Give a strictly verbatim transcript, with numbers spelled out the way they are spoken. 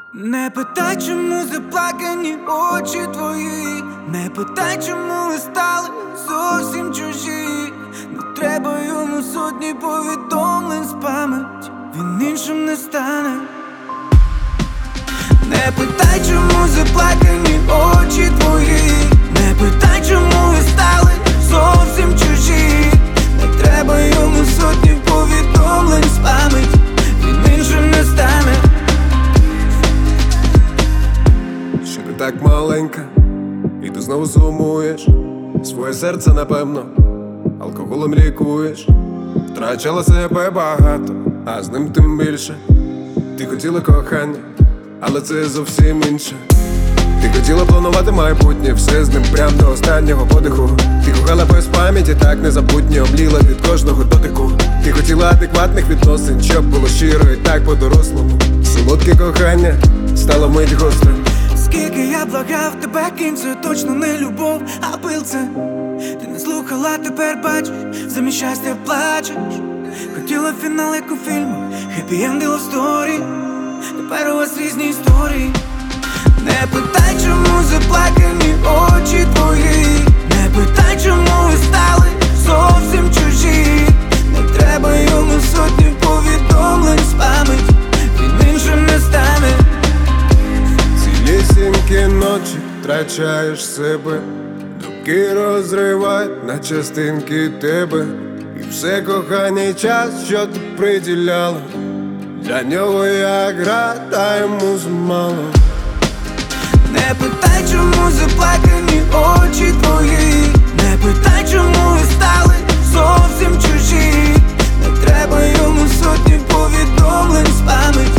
Не питай, чому заплакані очі твої, не питай, чому ви стали зовсім чужі. Не треба йому сотні повідомлень з пам'яті, він іншим не стане. Не питай, чому заплакані очі твої, не питай, чому ви стали зовсім чужі. Не треба йому сотні повідомлень з пам'яті, він іншим не стане. Що ти так маленька, і ти знову сумуєш. Своє серце, напевно, алкоголем лікуєш. Втрачала себе багато, а з ним тим більше. Ти хотіла кохання, але це зовсім інше. Ти хотіла планувати майбутнє, все з ним прям до останнього подиху. Ти кохала без пам'яті, так незабутньо, обліла від кожного дотику. Ти хотіла адекватних відносин, щоб було щиро і так по-дорослому. Солодке кохання стало вмить гострим. Скільки я благав тебе, ким це точно не любов, а пил це. Ти не слухала, тепер бачиш, замість щастя плачеш. Хотіла фінал, як у фільму, happy end love story. Тепер у вас різні історії. Не питай, чому заплакані очі твої, не питай, чому ви стали зовсім чужі. Не треба йому сотні повідомлень з пам'яті, він іншим не стане. Цілісінькі ночі втрачаєш себе, думки розривають на частинки тебе. І все кохання й час, що ти приділяла, для нього як гра, та йому замало. Не питай, чому заплакані очі твої, не питай, чому ви стали зовсім чужі. Не треба йому сотні повідомлень з пам'яті,